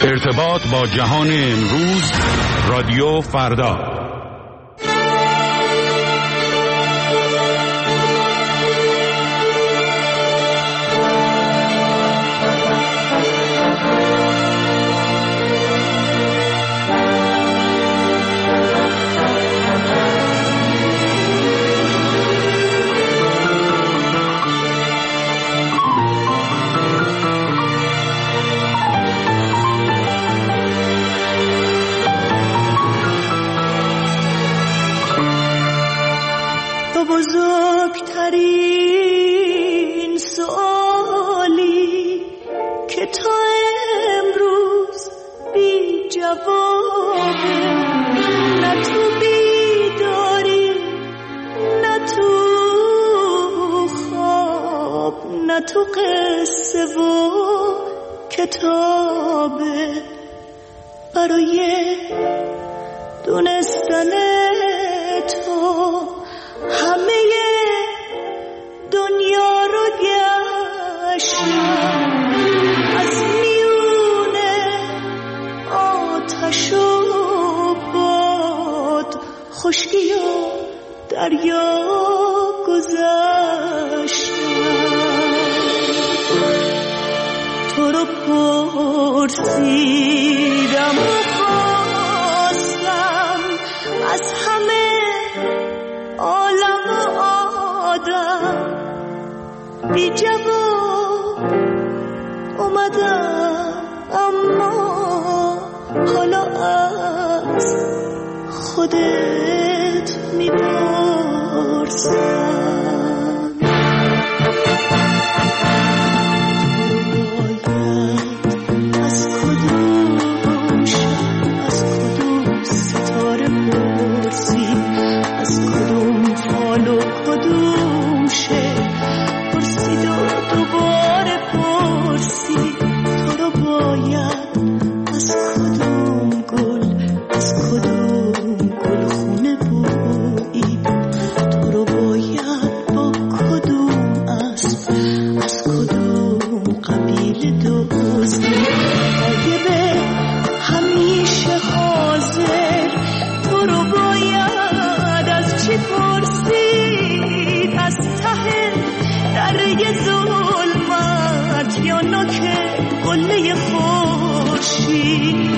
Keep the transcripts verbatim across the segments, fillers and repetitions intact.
ارتباط با جهان امروز، رادیو فردا. بزرگترین سوالی که تا امروز بی جوابه، نه تو بیداری نه تو خواب نه تو قصه و کتابه. برای دونستن تو همه دنیا رو گشتم، از میونه آتش و باد، خشکی و دریا گذشتم. تو رو پرسیدم و خواستم از همه عالم و آدم، بی جواب اومدم، اما حالا از خودت میپرسم. از کدوم شب، از کدوم ستاره پرسی، از کدوم فال و کدوم شعر پرسید و دوباره پرسی. تو رو باید از کدوم گل، از کدوم گل خونه بویید. تو رو باید با کدوم اسب، از کدوم قبیله دزدید. غایب همیشه حاضر، تو رو باید از چی پرسید؟ از ته دره ظلمت یا نوک قله خورشید؟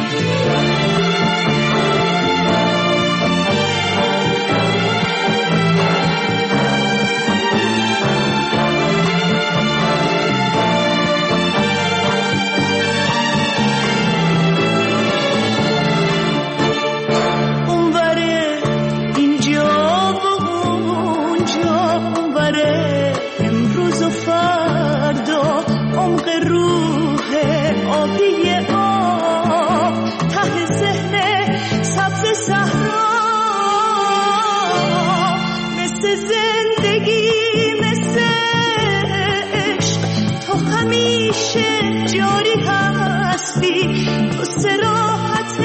جاری هستی تو صراحت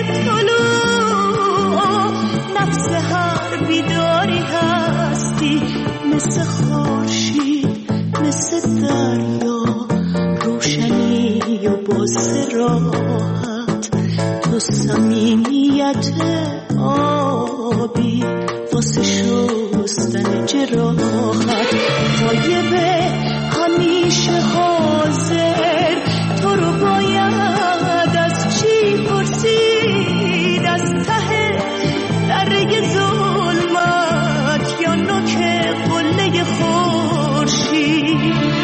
طلوع، نفس هر بیداری هستی. مثل خورشید، مثل دریا، روشنی و با صراحت. تو صمیمیت آبی واسه شستن جراحت. غایب همیشه حاضر، تو رو باید از چی پرسید؟ از ته دره ظلمت یا نوک قله خورشید؟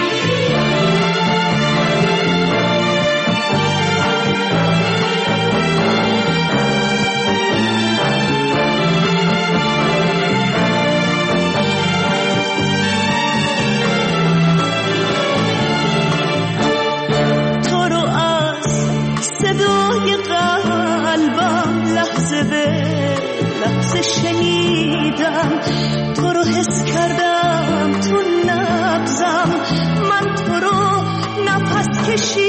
شنیدم، تو رو حس کردم تو نبضم، من تو رو نفس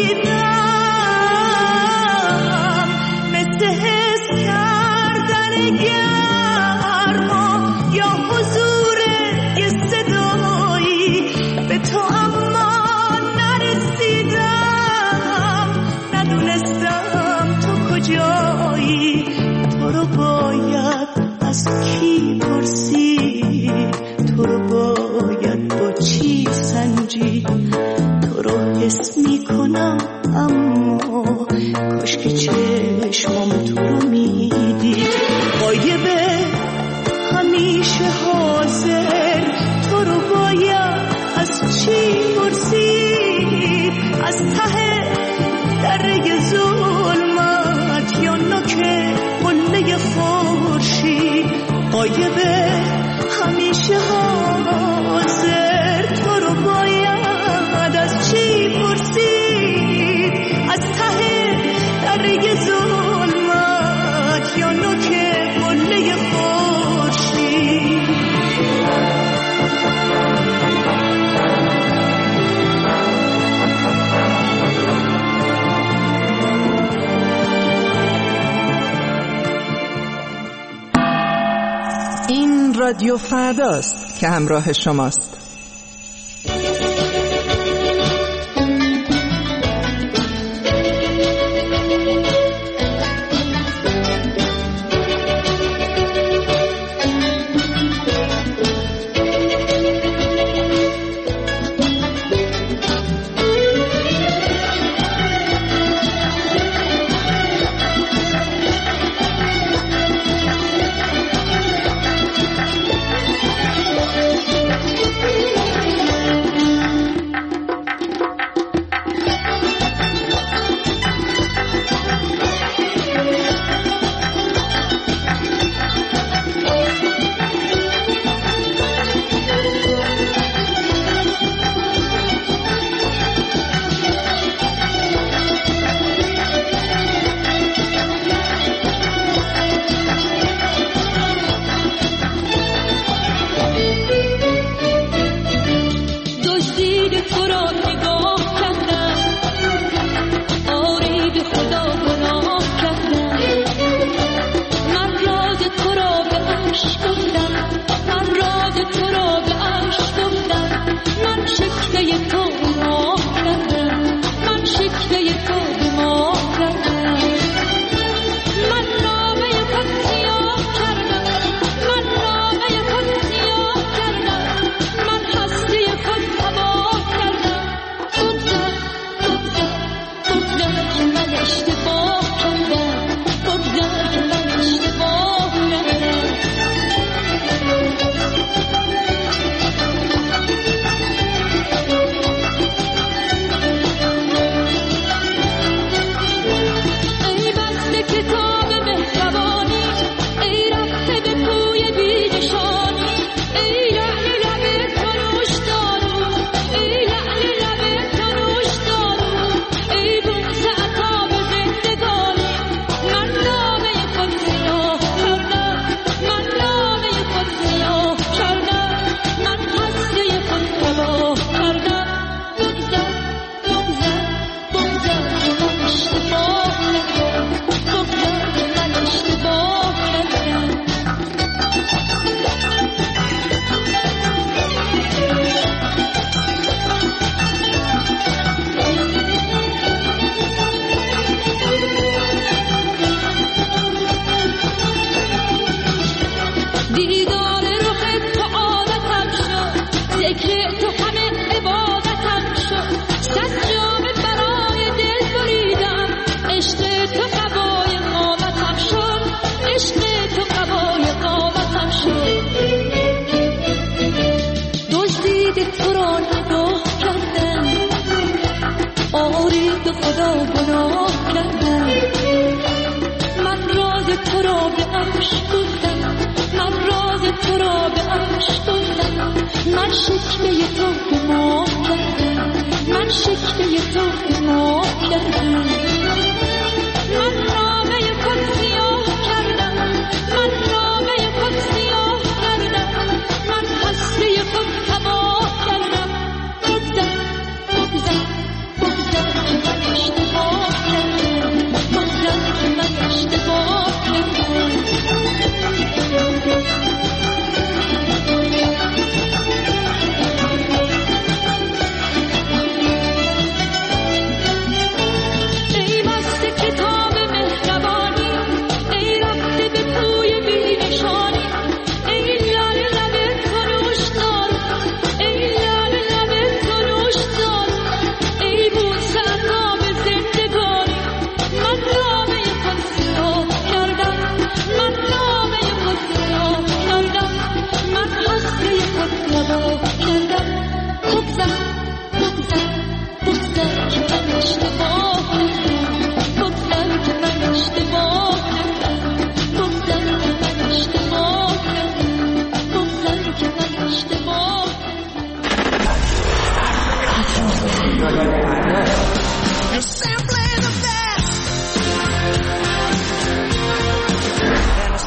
کشیدم. مثل حس کردن گرما یا حضور یه صدایی به تو، اما نرسیدم، ندونستم کجایی؟ تو رو باید از کی پرسید؟ تو رو باید با چی سنجید؟ تو رو حس میکنم اما کاش که چشمام تو رو میدید. غایبه همیشه حاضر، تو رو باید از چی پرسید؟ از ته دره ظلمت یا نوک قله خورشید؟ غایبه همیشه حاضر، تو رو باید از چی پرسید؟ از ته دره ظلمت یا نوک قله خورشید؟ این رادیو فرداست که همراه شماست.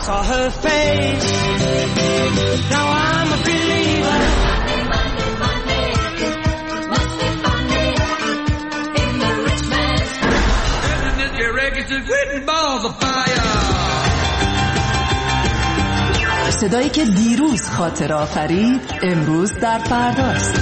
saw her face. Now I'm a believer. Monday, Monday, Monday, must be Monday in the rich man's house. Isn't it your records of written balls of fire? صدایی که دیروز خاطر آفرید امروز در فرداست.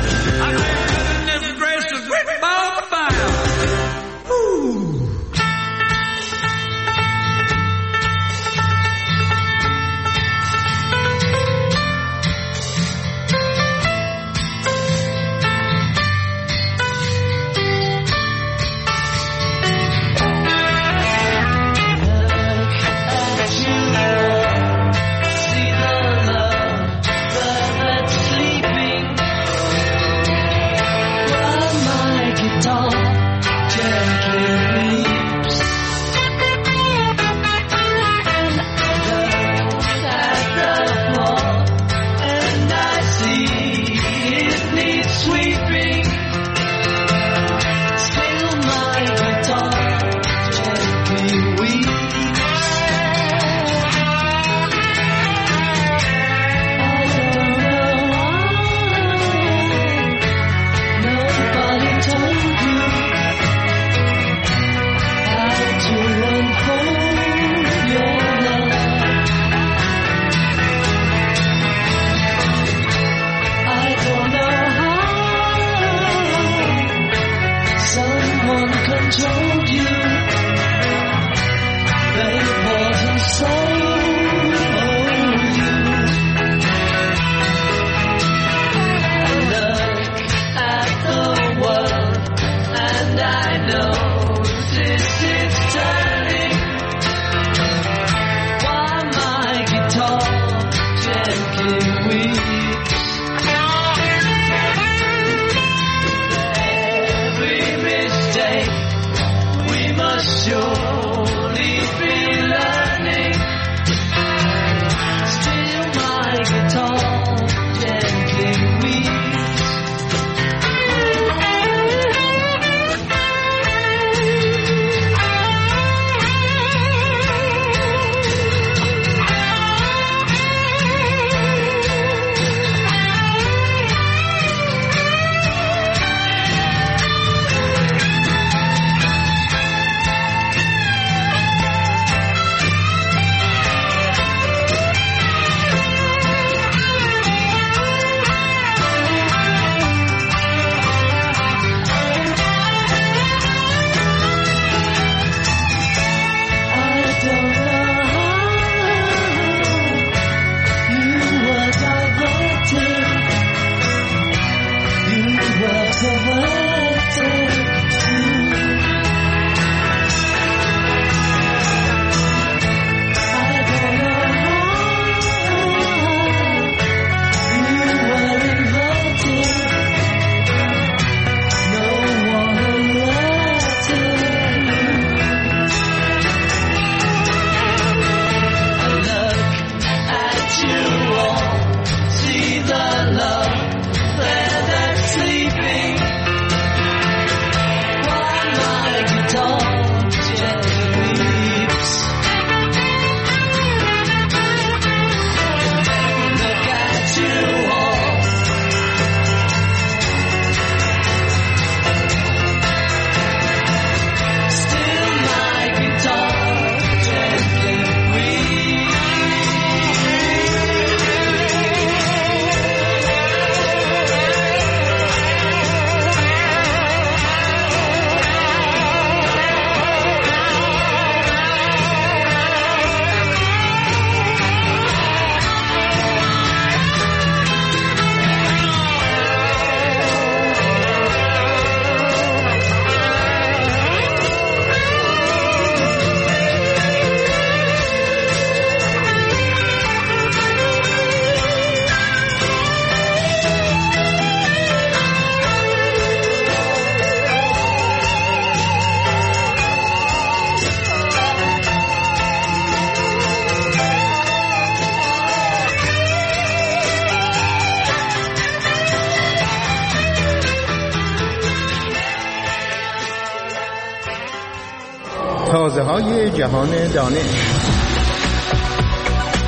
تازه‌های جهان دانش.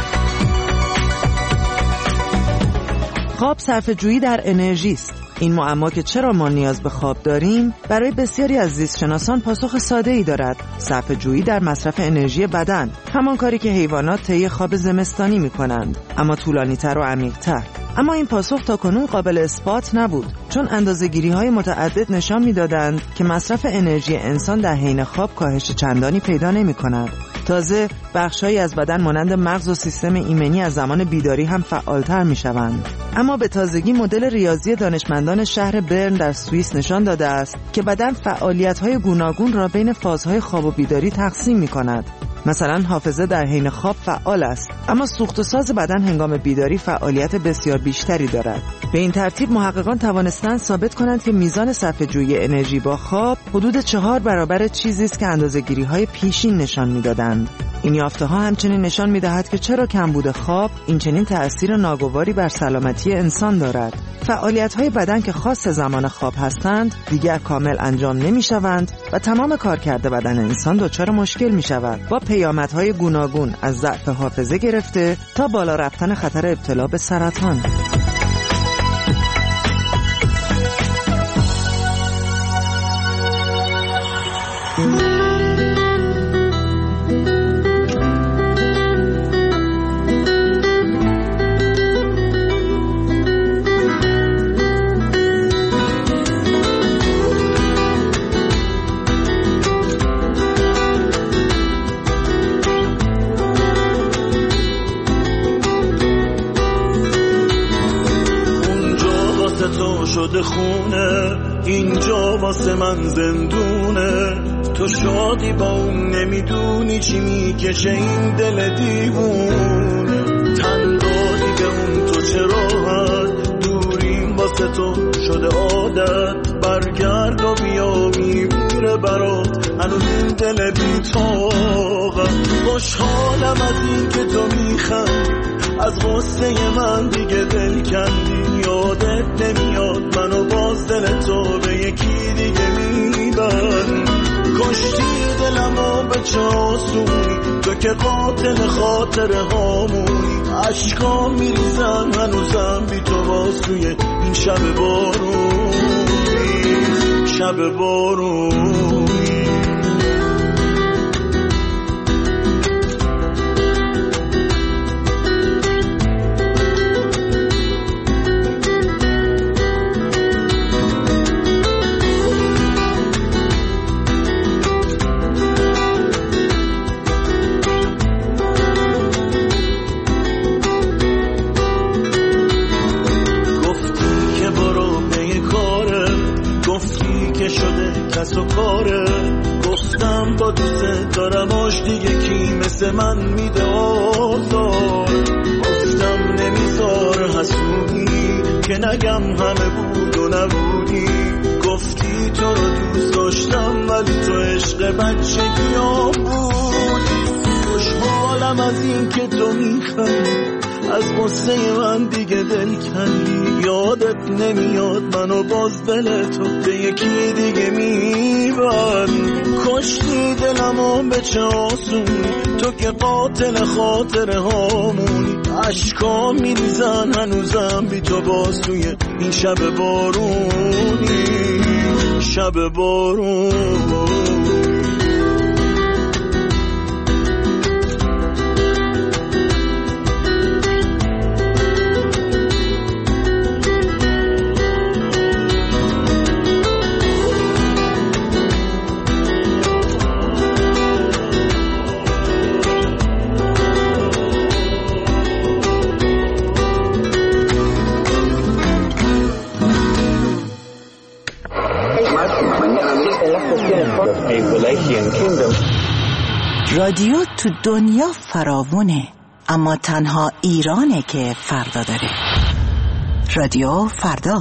خواب صرفه‌جویی در انرژی است. این معما که چرا ما نیاز به خواب داریم برای بسیاری از زیستشناسان پاسخ ساده‌ای دارد: صرفه‌جویی در مصرف انرژی بدن، همان کاری که حیوانات طی خواب زمستانی می‌کنند، اما طولانی‌تر و عمیق‌تر. اما این پاسخ تاکنون قابل اثبات نبود، چون اندازه‌گیری‌های متعدد نشان می‌دادند که مصرف انرژی انسان در حین خواب کاهش چندانی پیدا نمی‌کند. تازه بخش‌هایی از بدن مانند مغز و سیستم ایمنی از زمان بیداری هم فعالتر می‌شوند. اما به تازگی مدل ریاضی دانشمندان شهر برن در سوئیس نشان داده است که بدن فعالیت‌های گوناگون را بین فازهای خواب و بیداری تقسیم می‌کند. مثلا حافظه در حین خواب فعال است، اما سوخت و ساز بدن هنگام بیداری فعالیت بسیار بیشتری دارد. به این ترتیب محققان توانستند ثابت کنند که میزان صرفه‌جویی انرژی با خواب حدود چهار برابر چیزی است که اندازه‌گیری‌های پیشین نشان می‌دادند. این یافته‌ها همچنین نشان می‌دهد که چرا کمبود خواب این چنین تأثیر ناگواری بر سلامتی انسان دارد. فعالیت‌های بدن که خاص زمان خواب هستند دیگر کامل انجام نمی‌شوند و تمام کارکرد بدن انسان دچار مشکل می‌شود، با پیامدهای گوناگون از ضعف حافظه گرفته تا بالا رفتن خطر ابتلا به سرطان. شده خونه، اینجا واسه من زندونه. تو شادی با اون نمیدونی چی میکشه این دل دیوونه. تن دادی به اون تو چه راحت، دوریم واسه تو شده عادت. برگرد و بیا میمیره برات هنوز این دل بی‌طاقت. خوشحالم از این که تو میخندی، از غصه من دیگه دل کندی. یادت نمیاد منو باز دل تو به یکی دیگه میبند. کشتی دلمو به چه آسونی، تو که قاتل خاطر هامونی. عشقا میریزن هنوزم بی تو باز توی این شب بارونی، شب بارونی. کس و کاره، گفتم با دوست دارم آش دیگه کی مثل من میده آزار. گفتم نمیذار حسودی که نگم همه بود و نبودی. گفتی تو رو دوست داشتم ولی تو عشق بچگی ها بودی. خوشحالم از این که تو میخندی، از غصه من دیگه دل کندی. یادت نمیاد منو باز دل تو به یکی دیگه میبند. کشتی دلمو به چه آسونی، تو که قاتل خاطر هامونی. عشقا میریزن هنوزم بی تو باز توی این شب بارونی، شب بارونی. رادیو تو دنیا فراوونه، اما تنها ایرانه که فردا داره. رادیو فردا.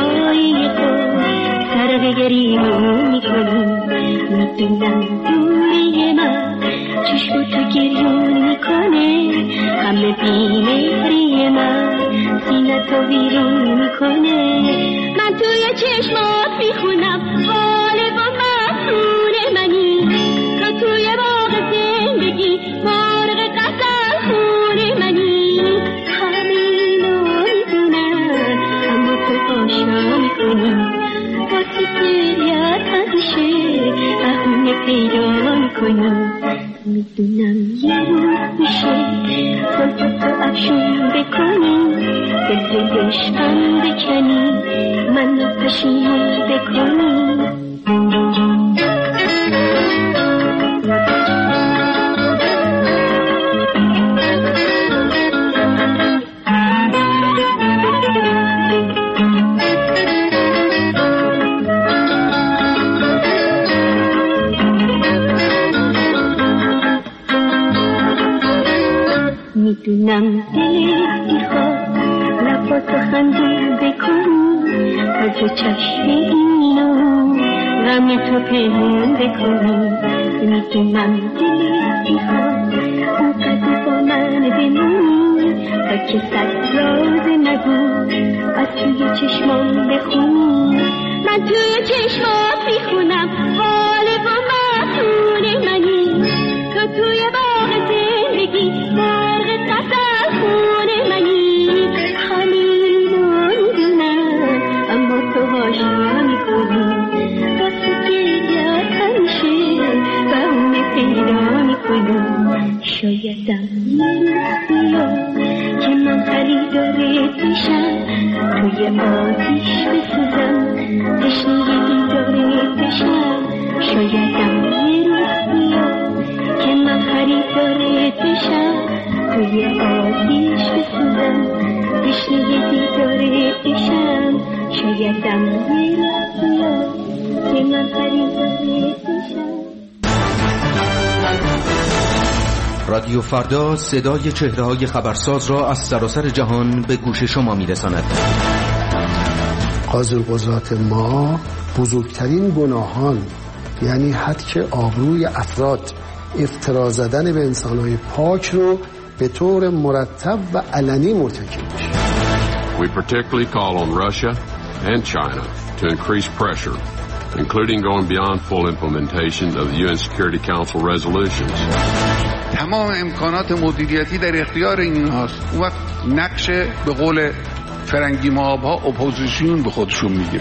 پای خود سر گریمون میکنی. میدونم دوری من چشم تو گریون میکنه، همه بیمهری من سینه تو بیرون میکنه. من توی چشمات میخونم حال با مفتون منی، تو توی باغ زندگی مرغ قتل خون منی. همینو میدونم اما تو آشنا میکنی، واسه گریت همیشه بهونه پیدا میکنی. میدونم یه روز میشه خودتو تو افشون بکنی، دل عشقم بکنی، منو پشیمون بکنی. میدونم دلت میخواد لباتو خنده بکنی، از چشم اینو غم تو پنهون بکنی. میدونم دلت میخواد اونقدر با من بمونی، تا که صد راز نگو از توی چشمان بخونی. من توی چشمات میخونم حال با مفتون منی، تو توی باغ زندگی مرغ قتل خون منی. همینو میدونم اما تو آشنا میکنی، واسه گریت همیشه بهونه پیدا میکنی. شایدم یه روز بیاد که من خریدارت بشم، توی آتیش بسوزم تشنه دیدارت بشم. شایدم یه روز بیاد که من خریدارت بشم، توی آتیش بسوزم تشنه دیدارت بشم. شایدم یه روز بیاد که من خریدارت بشم. رادیو فردا صدای چهره‌های خبرساز را از سراسر جهان به گوش شما می‌رساند. قاضی‌القضات ما بزرگترین گناهان، یعنی حتی آبروی افراد، افترا زدن به انسان‌های پاک رو به طور مرتب و علنی مرتکب میشه. We particularly call on Russia and China to increase pressure, including going beyond full implementation of the U N Security Council resolutions. تمام امکانات مدیریتی در اختیار اینهاست. اون وقت نقش به قول فرنگی مابها اپوزیسیون به خودشون میگیرن.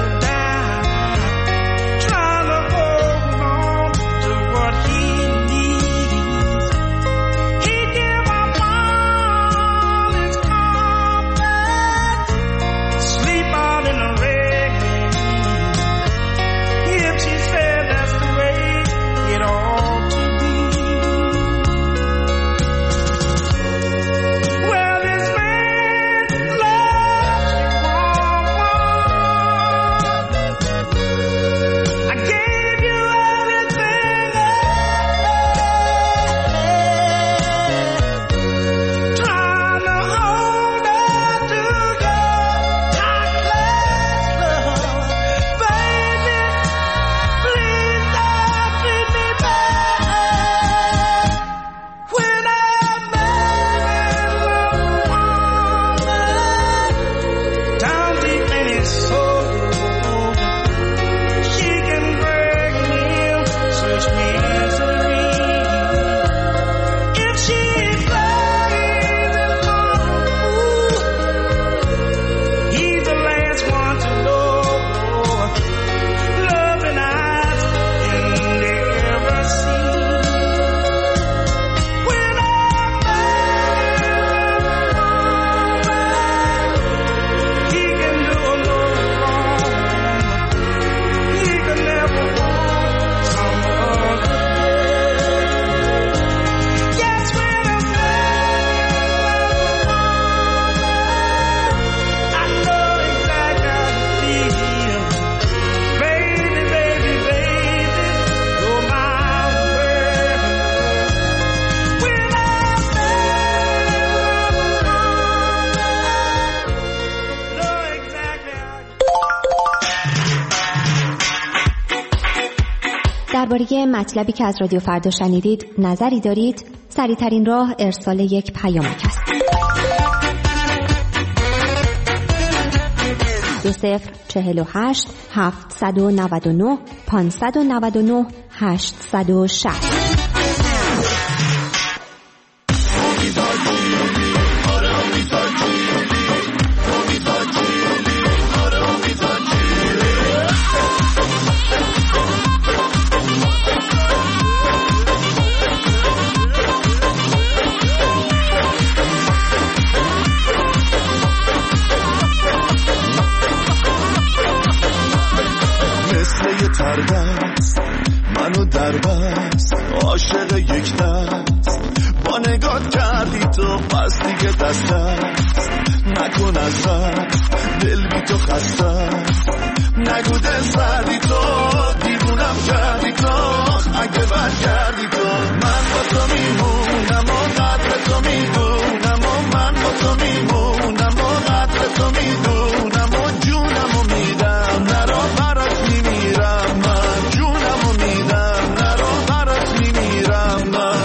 Trying to hold on to what he needs. درباره مطلبی که از رادیو فردا شنیدید نظری دارید؟ سریع‌ترین راه ارسال یک پیامک است. دو صفر چهل و هشت هفتصد و نود و نه پانصد و نود و نه هشتصد و شصت. تردست منو در بست عاشق یک دست با نگات کردی تو پس دیگه دست دست نکن از دست دل بی تو خسته نگو دل سردی تو دیوونم کردی تو اگه برگردی تو من با تو میمونم و قدر تو میدونم و من با تو میمونم و قدر تو میدونم و جونم و میدم نرا برات میمیرم من جونم و میدم نرا برات میمیرم من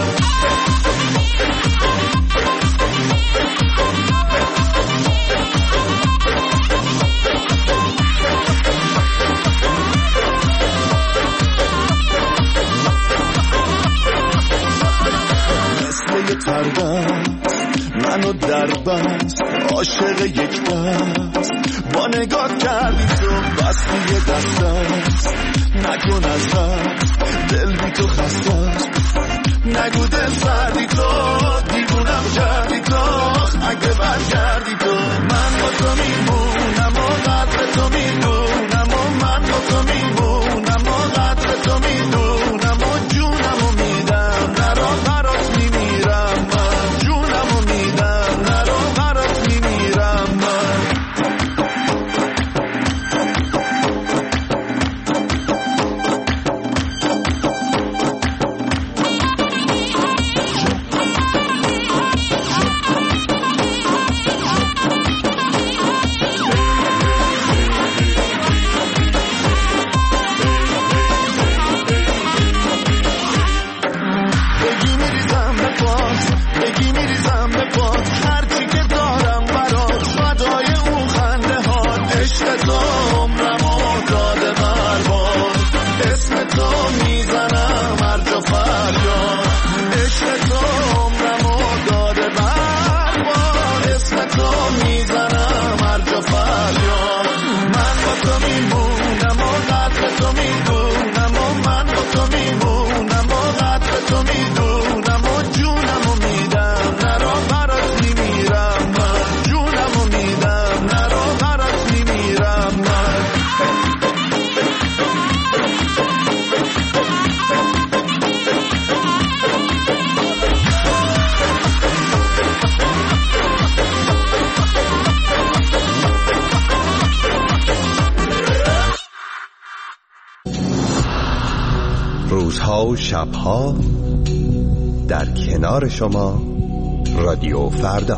مثل یه تردست منو در بست عاشق یک دست با نگاه کردی تو بس دیگه دست دست نکن از دست دل بی تو خسته نگو دل سردی تو دیوونم کردی تو اگه برگردی تو من با تو میمونم و قدر تو میدونم و من با تو میمونم و قدر تو میدونم و جونم و میدم نرا برات میمیرم من جونم و میدم نرا برات میمیرم من روزها و شبها در کنار شما رادیو فردا.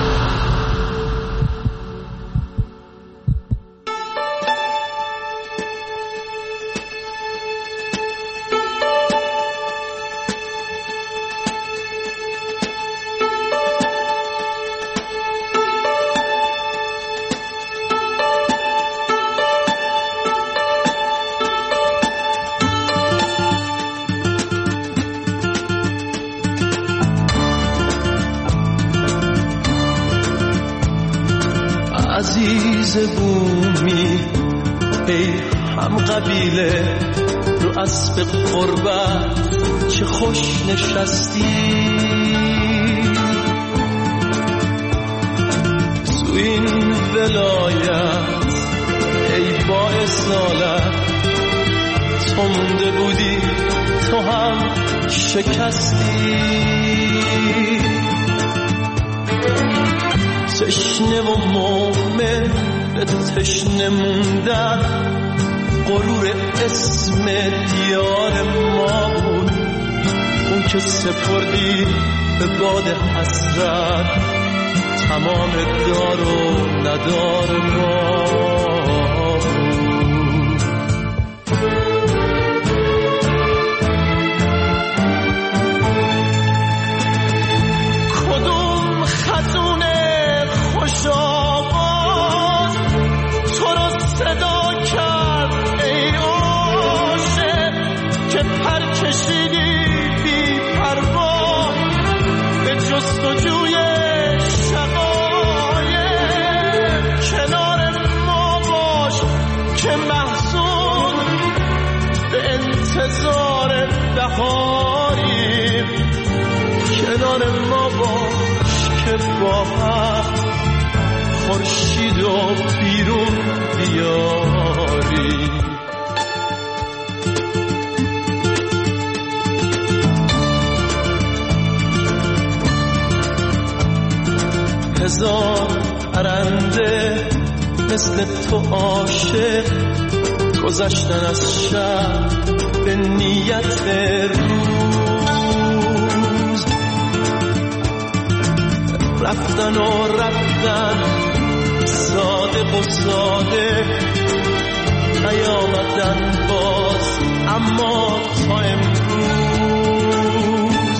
عزیز بومی ای هم قبیله رو اسب قربت چه خوش نشستی تو این ولایت ای با اصالت تو مونده بودی تو هم شکستی تشنه و مومن به تشنه موندن غرور اسم دیار ما بود اون که سپردی به باد حسرت تمام دار و ندار ما بود کنار ما باش که با هم خورشید و بیرون بیاری. هزار پرنده مثل تو عاشق گذشتن از شب به نیت روز، رفتن و رفتن صادق و ساده نیامدن باز اما تا امروز.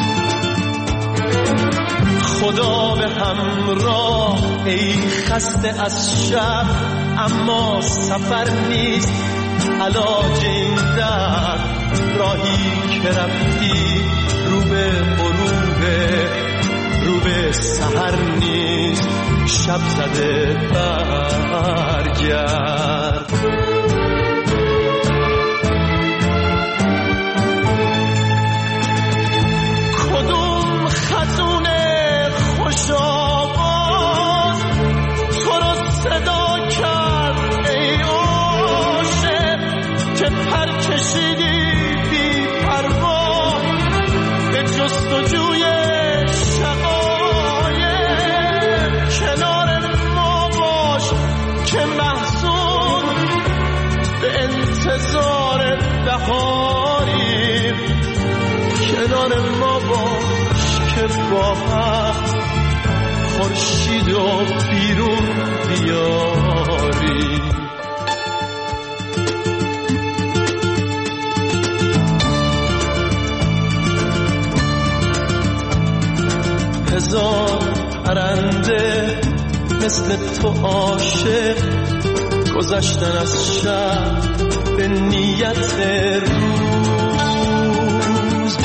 خدا به همراه ای خسته از شب اما سفر نیست علاج این درد. راهی که رفتی رو به غروب رو به سحر نیست شب زده برگرد. کدوم خزون خوش آواز تو رو صدا کرد ای عاشق که پر کشیدی بی پروا به جستجوی شقایق. کنار ما باش که محزون به انتظار بهاری. کنار ما باش که با هم خورشید و بیرون بیاری. هزار پرنده مثل تو عاشق گذشتن از شب به نیت روز،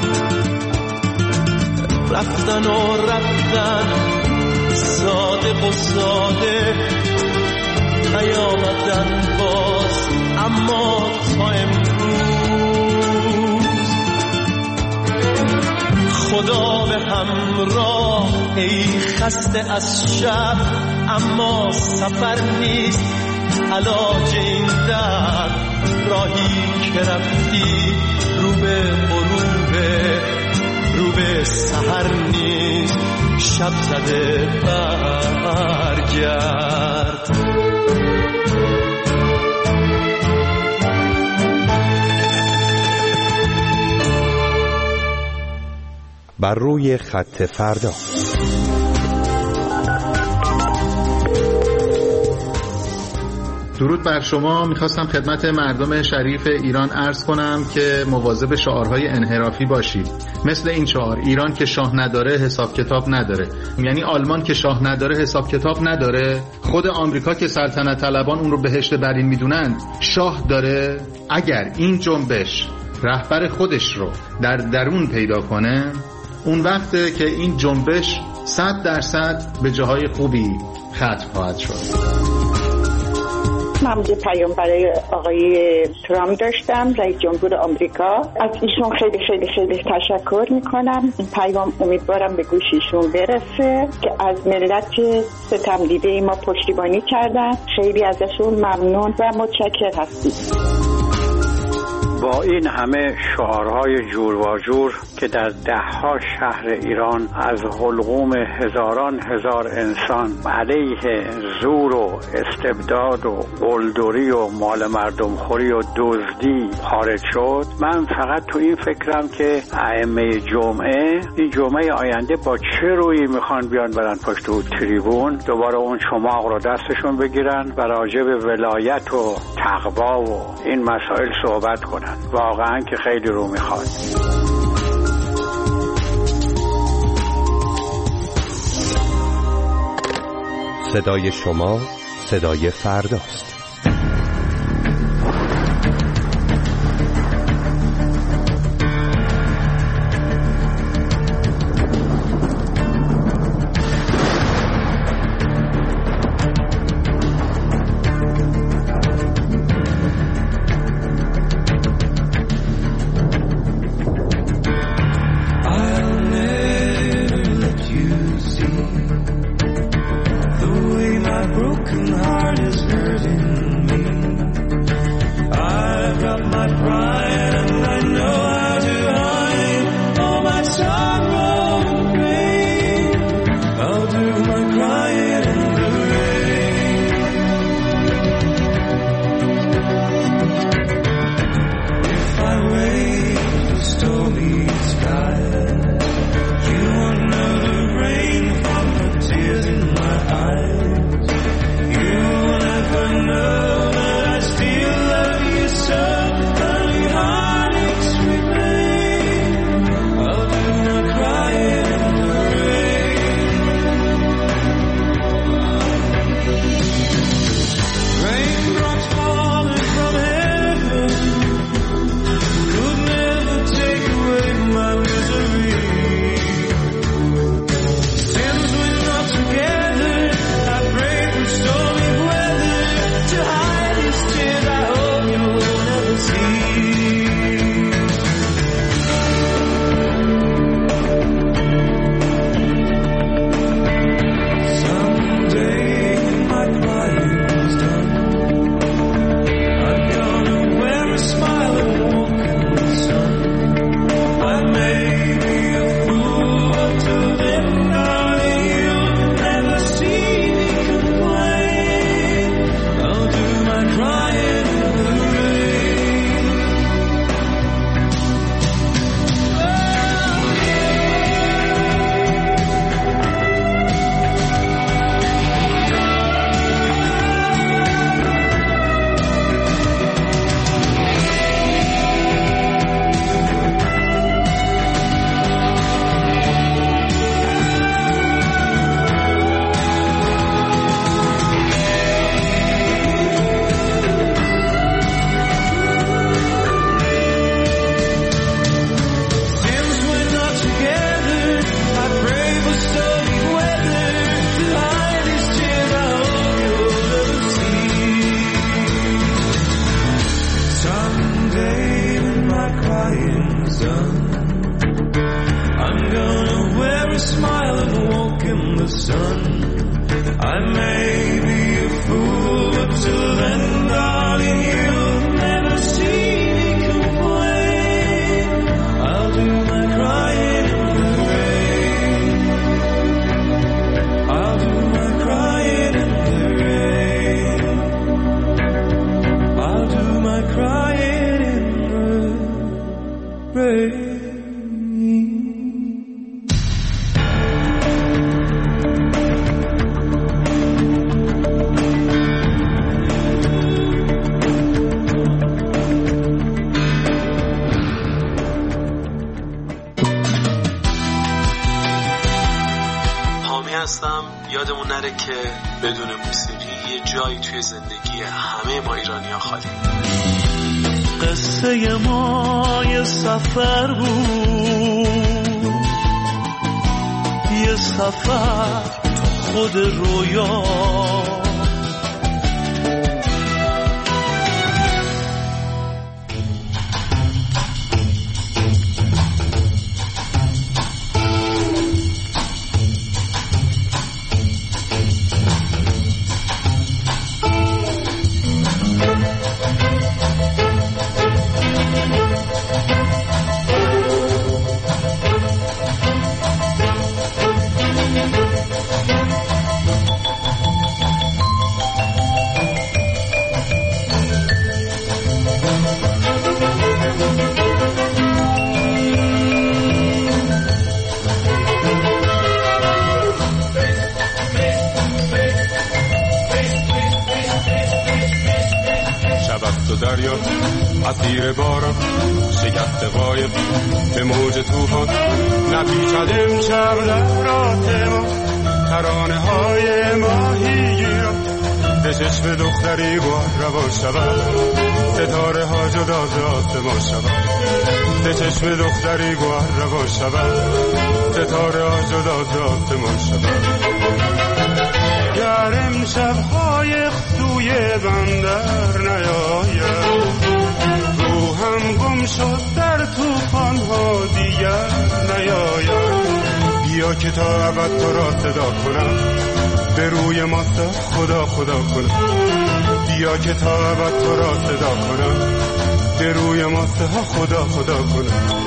رفتن و رفتن صادق و ساده نیامدن باز اما تا امروز. خدا به همراه ای خسته از شب اما سفر نیست علاج این درد. راهی که رفتی رو به غروب رو به سحر نیست شب زده برگرد. بر روی خط فردا. درود بر شما. میخواستم خدمت مردم شریف ایران عرض کنم که مواظب شعارهای انحرافی باشید، مثل این شعار: ایران که شاه نداره حساب کتاب نداره. یعنی آلمان که شاه نداره حساب کتاب نداره؟ خود آمریکا که سلطنت طلبان اون رو بهشت برین میدونند شاه داره؟ اگر این جنبش رهبر خودش رو در درون پیدا کنه، اون وقته که این جنبش صد درصد به جاهای خوبی ختم خواهد شد. من یه پیام برای آقای ترامپ داشتم، رئیس جمهور آمریکا. از ایشون خیلی خیلی خیلی تشکر میکنم. این پیام امیدوارم به گوش ایشون برسه که از ملت ستم دیده ما پشتیبانی کردن. خیلی ازشون ممنون و متشکر هستیم. با این همه شعارهای جور و جور که در دهها شهر ایران از حلقوم هزاران هزار انسان علیه زور و استبداد و قلدری و مال مردم خوری و دزدی خارج شد، من فقط تو این فکرم که ائمه جمعه این جمعه آینده با چه رویی میخوان بیان برن پشت و تریبون دوباره اون چماق رو دستشون بگیرن و راجع به ولایت و تقوا و این مسائل صحبت کنن. واقعا که خیلی رو میخواد. صدای شما صدای فرداست. I'll never every smile and walk in the sun. I may be a fool, but till then, darling, you'll never see me complain. I'll do my crying in the rain. I'll do my crying in the rain. I'll do my crying in the rain. یادمون نره که بدون موسیقی یه جایی توی زندگی همه ما ایرانی‌ها خالی. قصه ما یه سفر بود، یه سفر خود رویا، اسیر باران شکست قایب به موج توفان نپیچد امشب در راه ما ترانه های ماهیگیران به چشم دختری گوهر روان شود ستاره ها جدا ز آسمان شود به چشم دختری گوهر روان شود ستاره ها جدا ز آسمان شود گر امشب قایق سوی بندر نیاید روحم گم شد در طوفان ها دیگر نیاید بیا که تا ابد تو را صدا کنم به روی ماستا خدا خدا کنم بیا که تا ابد تو را صدا کنم به روی ماستا خدا خدا کنم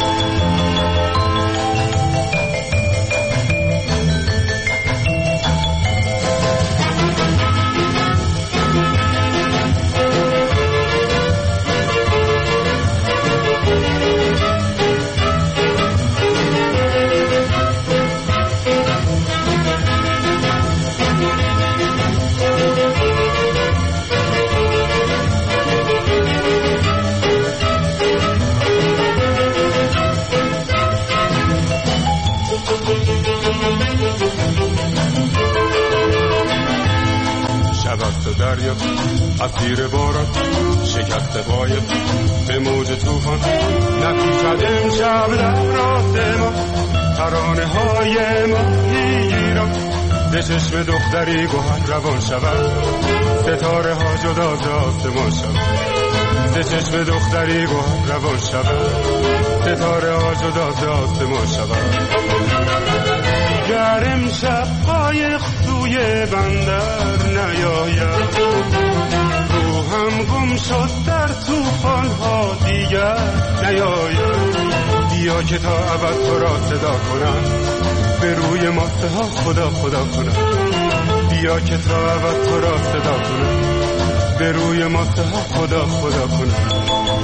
دریا اسیر باران شکست قایب به موج توفان نپیچد امشب در راه ما ترانه های ماهیگیران به چشم دختری گوهر روان شود ستاره ها جدا ز آسمان شود به چشم دختری گوهر روان شود ستاره ها جدا ز آسمان شود گر امشب قایق سوی بندر نیاید روحم گم شد در طوفان ها دیگر نیاید بیا که تا ابد تو را صدا کنم به روی ماسته ها خدا خدا کنم بیا که تا ابد تو را صدا کنم به روی ماسته ها خدا خدا کنم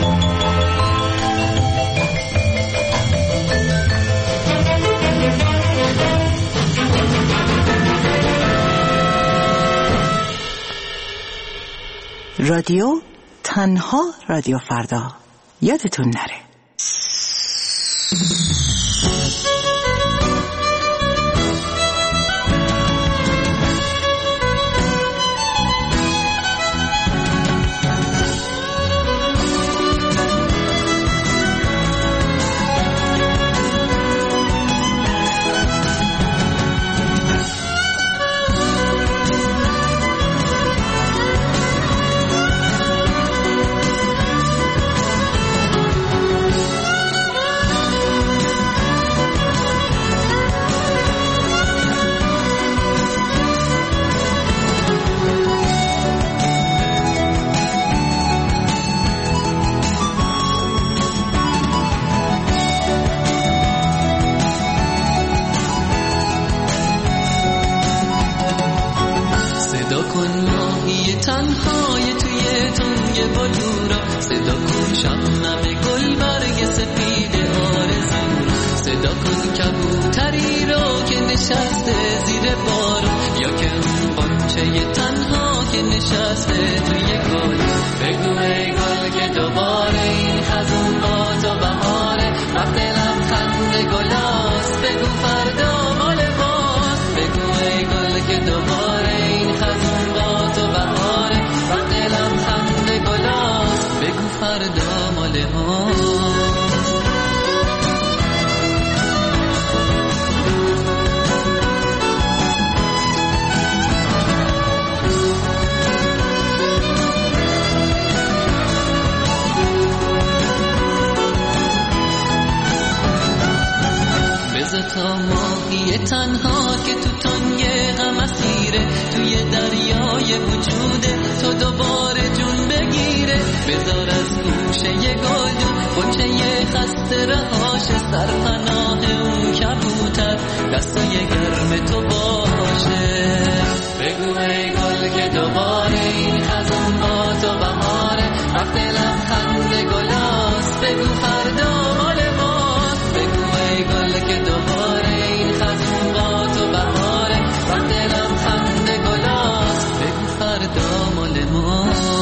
رادیو تنها رادیو فردا یادتون نره. بلورا صدا کن شبنم گل برگ سپید آرزو را صدا کن کبوتری رو که نشسته زیر بارون یا که اون بانچه تنها که نشسته توی گل بگو ای گل که دوباره این خزون با تو بهاره وقت لبخند گلاست بگو فردا مال ماست بگو ای گل که دوباره این خزون با تو بهاره وقت لبخند گلاست بگو فردا مال ماست تا ماهی تنها که تو تنگ غم اسیره توی دریای وجوده تو دوباره جون بگیره بذار از گوشه گلدون بچه خسته رهاش سرپناه اون کبوتر دستای گرم تو باشه بگو ای گل که دوباره این خزون با تو بهاره وقت لبخند گلاست بگو فردا مال ماست بگو ای گل که دوباره این خزون با تو بهاره وقت لبخند گلاست بگو فردا مال ماست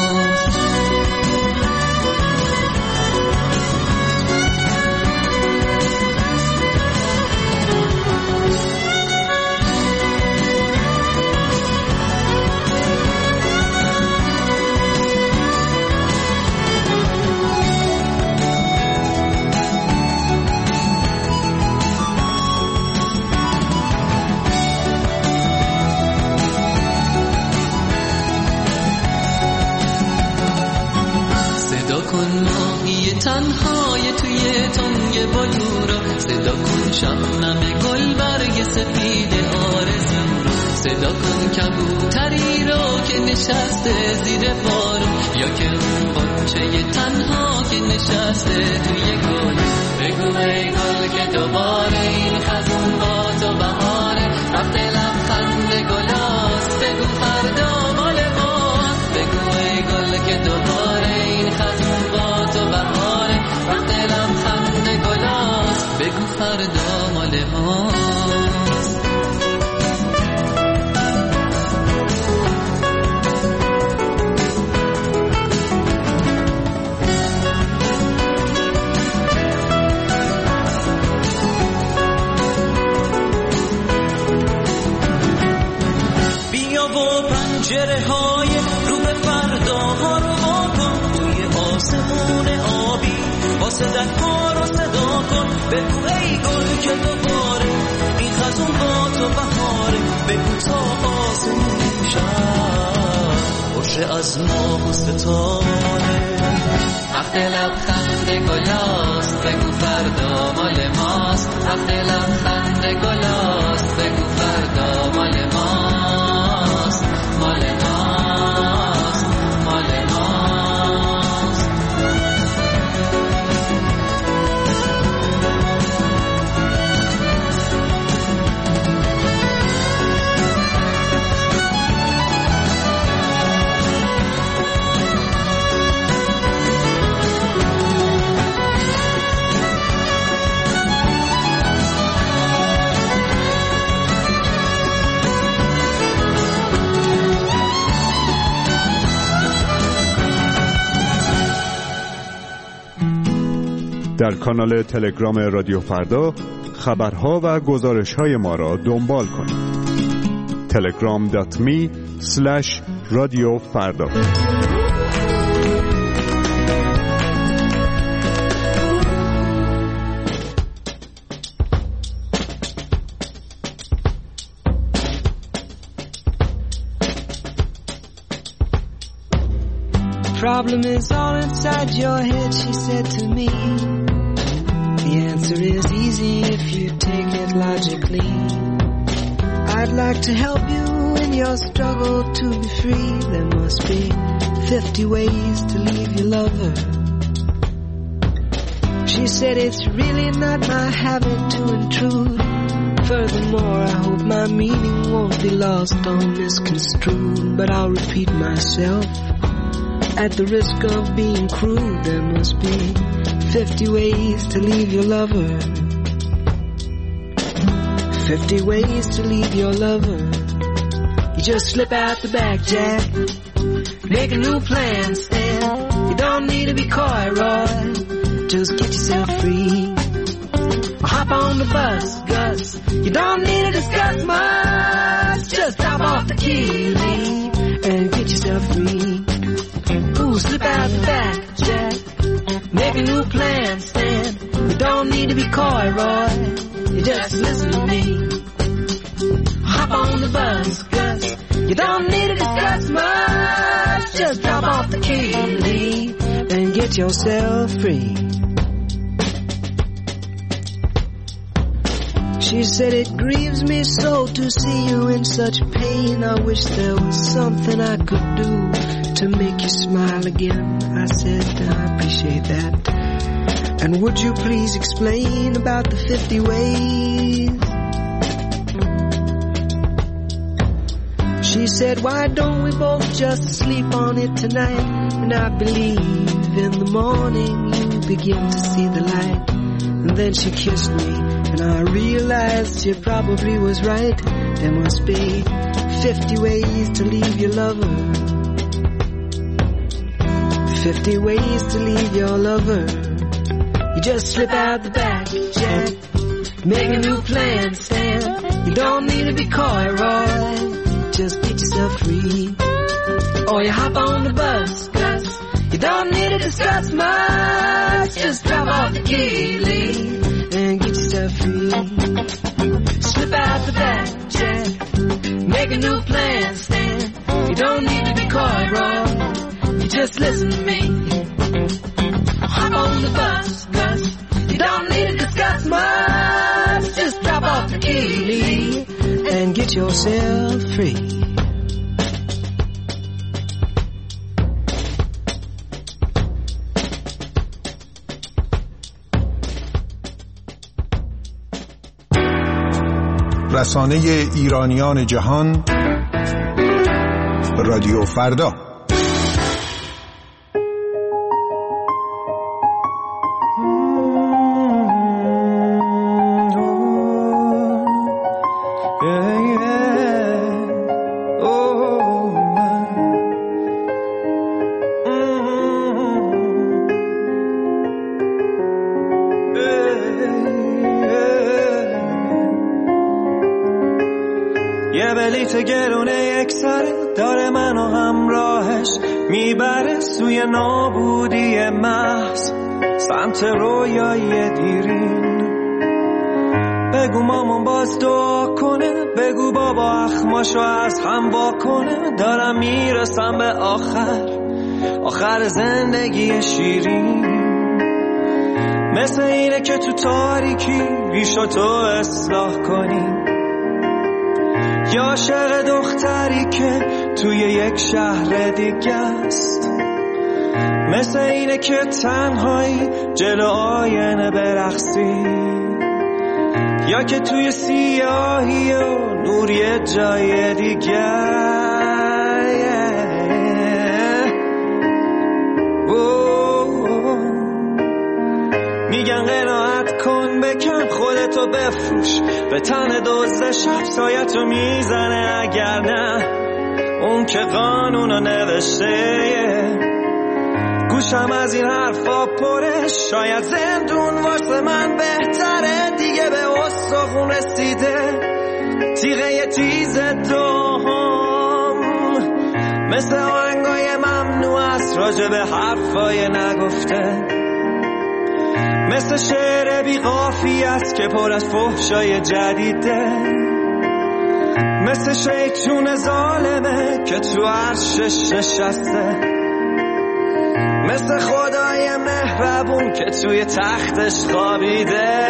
تنهای توی تنگ بلورا صدا کن شبنم گل برگ سپید آرزو را صدا کن کبوتری رو که نشسته زیر بارون یا که اون بچه تنها که نشسته توی گل بگو ای گل که دوباره این خزون با تو بهاره وقت لبخند گلاست بگو فردا مال ماست بگو ای گل که دوباره این خزون با تو بهاره وقت لبخند گلاست بگو فردا مال ماست بیا و پنجره های رو به فردا ها رو واکن توی آسمون آبی واسه دکا رو صدا کن بگو ای گل که دوباره این خزون با تو بهاره بگو تا آسمون شد باشه از ماه و ستاره وقت لبخند گلاست بگو فردا مال ماست وقت لبخند گلاست بگو فردا مال ماست مال ماست مال ماست در کانال تلگرام رادیو فردا خبرها و گزارش‌های ما را دنبال کنید. تلگرام دات می اسلش رادیو فردا. Problem is all inside your head, she said to me. The answer is easy if you take it logically. I'd like to help you in your struggle to be free. There must be fifty ways to leave your lover. She said it's really not my habit to intrude. Furthermore, I hope my meaning won't be lost or misconstrued. But I'll repeat myself. At the risk of being crude, there must be fifty ways to leave your lover. Fifty ways to leave your lover. You just slip out the back, Jack. Make a new plan, Stan. You don't need to be coy, Roy. Just get yourself free. Or hop on the bus, Gus. You don't need to discuss much. Just drop off the key, leave, and get yourself free. Ooh, slip out the back, Jack. Make a new plan, Stan. You don't need to be coy, Roy. You just listen to me. Hop on the bus, Gus. You don't need to discuss much. Just drop off the key, leave, and get yourself free. She said, it grieves me so to see you in such pain. I wish there was something I could do to make you smile again. I said, I appreciate that. And would you please explain about the fifty ways? She said, why don't we both just sleep on it tonight? And I believe in the morning you begin to see the light. And then she kissed me, and I realized she probably was right. There must be fifty ways to leave your lover. Fifty ways to leave your lover. You just slip out the back, Jack. Make a new plan, Stan. You don't need to be coy, Roy. Just get yourself free. Or you hop on the bus, Gus. You don't need to discuss much. Just drop off the key, leave, and get yourself free. Slip out the back, Jack. Make a new plan, Stan. You don't need to be coy, Roy. You just listen to me. Hop on the bus, Gus. You don't need to discuss much. Just drop off the key, leave, and get yourself free. رسانه ایرانیان جهان، رادیو فردا. یه بلیت گرونه یک سره داره منو همراهش میبره سوی نابودی محض سمت رویای دیرین. بگو مامان باز دعا کنه، بگو بابا اخماشو از هم وا کنه. دارم میرسم به آخر آخر زندگی شیرین. مثل اینه که تو تاریکی ریشو تو اصلاح کنی، یا عاشق دختری که توی یک شهر دیگه است. مثل اینه که تنهایی جلو آینه برقصی، یا که توی سیاهی و نور یه جای دیگه. میگن قناعت کن بکن خودتو بفروش، به تن دزد شب سایتو میزنه اگر نه اون که قانونو نوشته. گوشم از این حرفا پره، شاید زندون واسه من بهتره. دیگه به استخون رسیده تیغه تیز دوم، مثل آهنگای ممنوع است راجع به حرفای نگفته. مثل شعر بی قافیه است که پر از فحشای جدیده. مثل شیطون ظالمه که تو عرشش نشسته. مثل خدای مهربون که توی تختش خوابیده.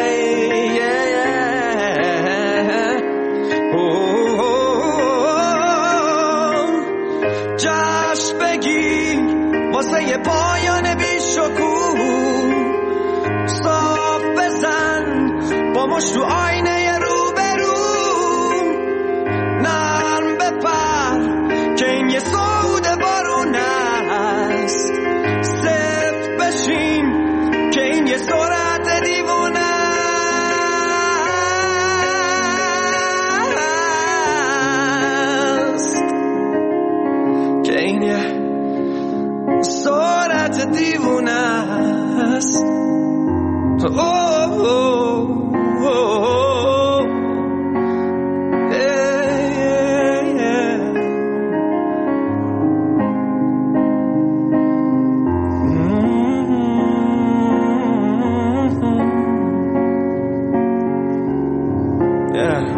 جشن بگیر واسه یه پایان بی شکوه، صاف بزن با مشت تو آینه روبرو، نرم بپر که این یه صعود بارون است. yeah.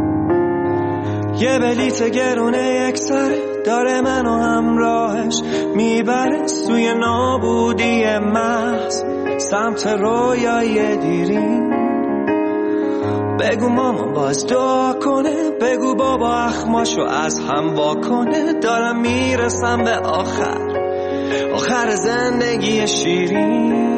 یه بلیت گرونه یک سره داره منو همراهش میبره سوی نابودی محض سمت رویای دیرین. بگو مامان باز دعا کنه، بگو بابا اخماشو از هم واکنه. دارم میرسم به آخر آخر زندگی شیرین.